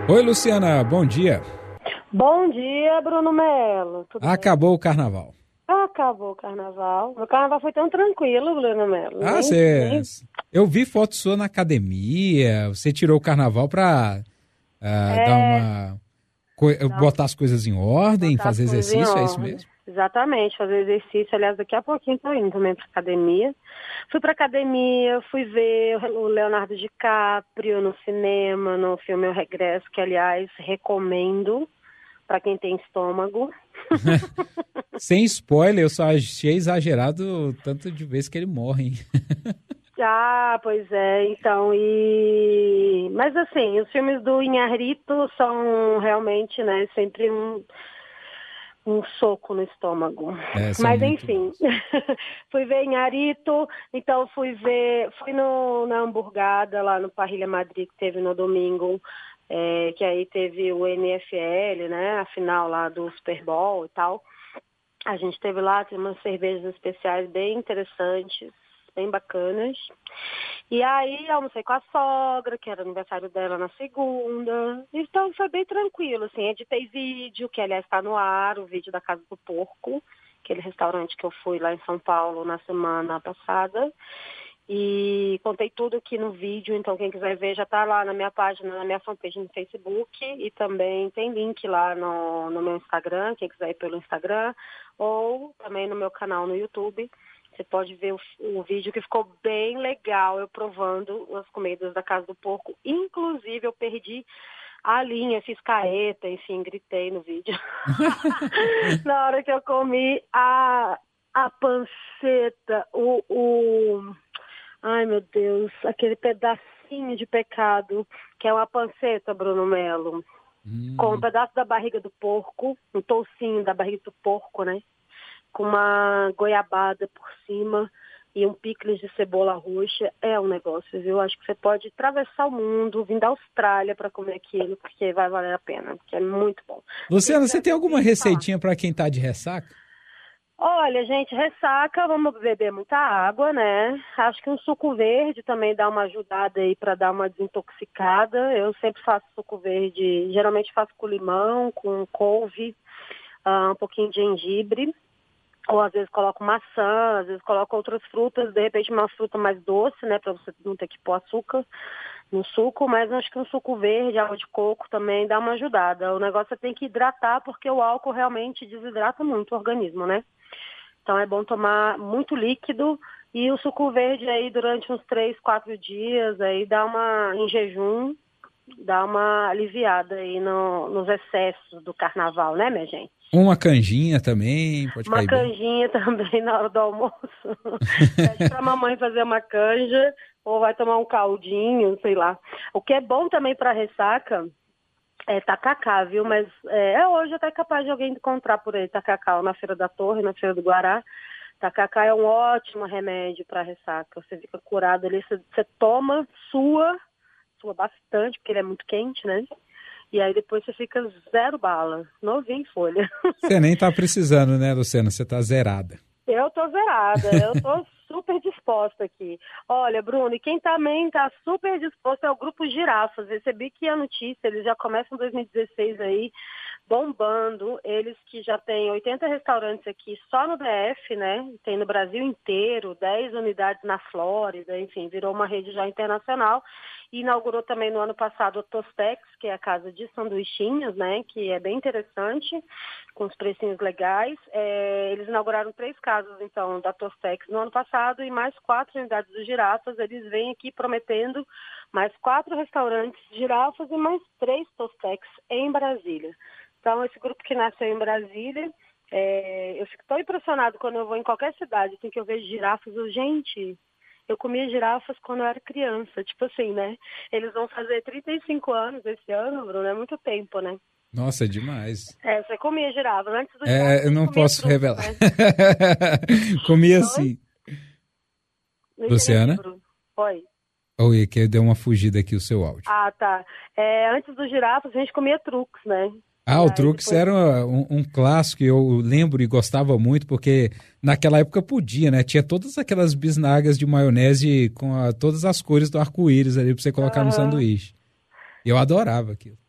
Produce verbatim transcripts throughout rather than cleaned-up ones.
Oi, Luciana, bom dia. Bom dia, Bruno Melo. Tudo Acabou bem? o carnaval. Acabou o carnaval. O carnaval foi tão tranquilo, Bruno Melo. Ah, Nem, você... nem... Eu vi foto sua na academia, você tirou o carnaval pra uh, É... dar uma... Co- Não, botar as coisas em ordem, botar as fazer coisas em exercício, é isso ordem. mesmo? Exatamente, fazer exercício. Aliás, daqui a pouquinho tô indo também pra academia. Fui pra academia, fui ver o Leonardo DiCaprio no cinema, no filme O Regresso, que, aliás, recomendo pra quem tem estômago. Sem spoiler, eu só achei exagerado o tanto de vezes que ele morre, hein? Ah, pois é, então, e... Mas assim, os filmes do Inharrito são realmente, né, sempre um, um soco no estômago. É, são Mas muito enfim, bons. fui ver Inharrito, então fui ver, fui no, na hamburgada lá no Parrilha Madrid que teve no domingo, é, que aí teve o N F L, né, a final lá do Super Bowl e tal. A gente teve lá, tem umas cervejas especiais bem interessantes, bem bacanas. E aí almocei com a sogra, que era aniversário dela na segunda. Então foi bem tranquilo, assim. Editei vídeo, que aliás está no ar, o vídeo da Casa do Porco, aquele restaurante que eu fui lá em São Paulo na semana passada. E contei tudo aqui no vídeo, então quem quiser ver já está lá na minha página, na minha fanpage no Facebook, e também tem link lá no, no meu Instagram, quem quiser ir pelo Instagram, ou também no meu canal no YouTube. Você pode ver o, o vídeo que ficou bem legal, eu provando as comidas da Casa do Porco. Inclusive eu perdi a linha, fiz careta, enfim, gritei no vídeo. Na hora que eu comi a, a panceta, o... o Ai, meu Deus, aquele pedacinho de pecado, que é uma panceta, Bruno Melo, Hum. com um pedaço da barriga do porco, um toucinho da barriga do porco, né? Com uma goiabada por cima e um picles de cebola roxa. É um negócio, viu? Acho que você pode atravessar o mundo, vir da Austrália para comer aquilo, porque vai valer a pena, porque é muito bom. Luciana, você tem alguma receitinha para quem tá de ressaca? Olha, gente, ressaca, vamos beber muita água, né? Acho que um suco verde também dá uma ajudada aí para dar uma desintoxicada. Eu sempre faço suco verde, geralmente faço com limão, com couve, uh, um pouquinho de gengibre. Ou às vezes coloco maçã, às vezes coloco outras frutas, de repente uma fruta mais doce, né? Para você não ter que pôr açúcar no suco, mas acho que um suco verde, água de coco também dá uma ajudada. O negócio é tem que hidratar, porque o álcool realmente desidrata muito o organismo, né? Então é bom tomar muito líquido e o suco verde aí durante uns três, quatro dias, aí dá uma, em jejum, dá uma aliviada aí no, nos excessos do carnaval, né, minha gente? Uma canjinha também, pode Uma cair bem. canjinha também na hora do almoço. Pede pra mamãe fazer uma canja ou vai tomar um caldinho, sei lá. O que é bom também para ressaca é tacacá, viu? Mas é, é hoje até capaz de alguém encontrar por aí tacacá na Feira da Torre, na Feira do Guará. Tacacá é um ótimo remédio para ressaca. Você fica curado ali, você, você toma, sua, sua bastante, porque ele é muito quente, né? E aí depois você fica zero bala, novinho em folha. Você nem tá precisando, né, Luciana? Você tá zerada. Eu tô zerada, eu tô super disposta aqui. Olha, Bruno, e quem também tá super disposto é o Grupo Girafas. Recebi que a notícia, eles já começam dois mil e dezesseis aí, bombando. Eles que já têm oitenta restaurantes aqui só no D F, né? Tem no Brasil inteiro, dez unidades na Flórida, enfim, virou uma rede já internacional. E inaugurou também no ano passado a Tostex, que é a casa de sanduichinhos, né? Que é bem interessante, com os precinhos legais. É, eles inauguraram três casas, então, da Tostex no ano passado e mais quatro unidades do Girafas. Eles vêm aqui prometendo mais quatro restaurantes Girafas e mais três Tostex em Brasília. Então, esse grupo que nasceu em Brasília, é, eu fico tão impressionado quando eu vou em qualquer cidade, assim, que eu vejo girafas, eu, gente... Eu comia girafas quando eu era criança, tipo assim, né? Eles vão fazer trinta e cinco anos esse ano, Bruno, é muito tempo, né? Nossa, é demais. É, você comia girafas. Antes do É, girafas, eu não posso truques, revelar. Né? Comia sim. Não Luciana? entendi, Bruno. Oi. Oi, que deu uma fugida aqui o seu áudio. Ah, tá. É, antes dos girafas, a gente comia truques, né? Ah, o Truques depois... era um, um clássico, eu lembro e gostava muito, porque naquela época podia, né? Tinha todas aquelas bisnagas de maionese com a, todas as cores do arco-íris ali pra você colocar uhum. no sanduíche. Eu adorava aquilo.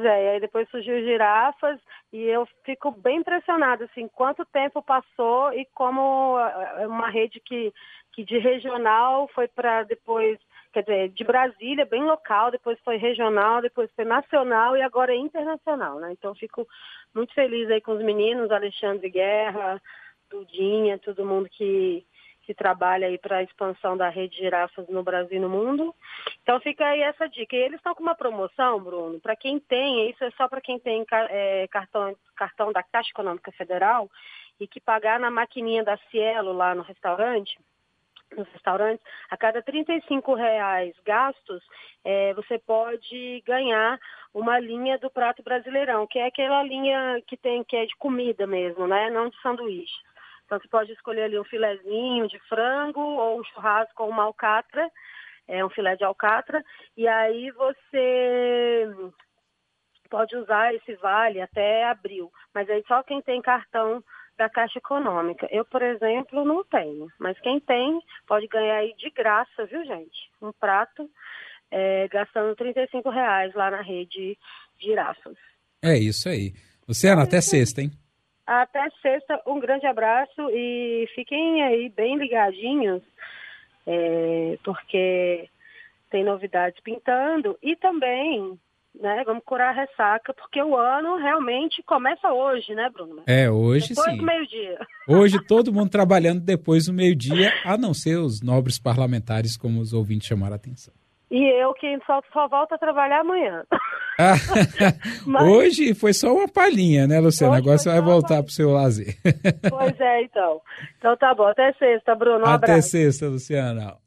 Pois é, e aí depois surgiu girafas e eu fico bem impressionada, assim, quanto tempo passou e como é uma rede que, que de regional foi para depois, quer dizer, de Brasília, bem local, depois foi regional, depois foi nacional e agora é internacional, né? Então fico muito feliz aí com os meninos, Alexandre Guerra, Dudinha, todo mundo que... que trabalha aí para a expansão da rede de girafas no Brasil e no mundo. Então fica aí essa dica. E eles estão com uma promoção, Bruno, para quem tem, isso é só para quem tem é, cartão, cartão da Caixa Econômica Federal e que pagar na maquininha da Cielo lá no restaurante, nos restaurantes, a cada trinta e cinco reais gastos, é, você pode ganhar uma linha do Prato Brasileirão, que é aquela linha que tem, que é de comida mesmo, né? Não de sanduíche. Então, você pode escolher ali um filezinho de frango ou um churrasco com uma alcatra, é, um filé de alcatra, e aí você pode usar esse vale até abril. Mas aí só quem tem cartão da Caixa Econômica. Eu, por exemplo, não tenho, mas quem tem pode ganhar aí de graça, viu, gente? Um prato, é, gastando trinta e cinco reais lá na rede Girafas. É isso aí. Luciana, até sexta, hein? Até sexta, um grande abraço e fiquem aí bem ligadinhos, é, porque tem novidades pintando e também, né, vamos curar a ressaca, porque o ano realmente começa hoje, né, Bruno? É, hoje depois sim. do meio-dia. Hoje todo mundo trabalhando depois do meio-dia, a não ser os nobres parlamentares, como os ouvintes chamaram a atenção. E eu que só, só volto a trabalhar amanhã. Ah, Mas... Hoje foi só uma palhinha, né, Luciana? Agora você vai voltar para o seu lazer. Pois é, então. Então tá bom. Até sexta, Bruno. Um Até abraço. sexta, Luciana.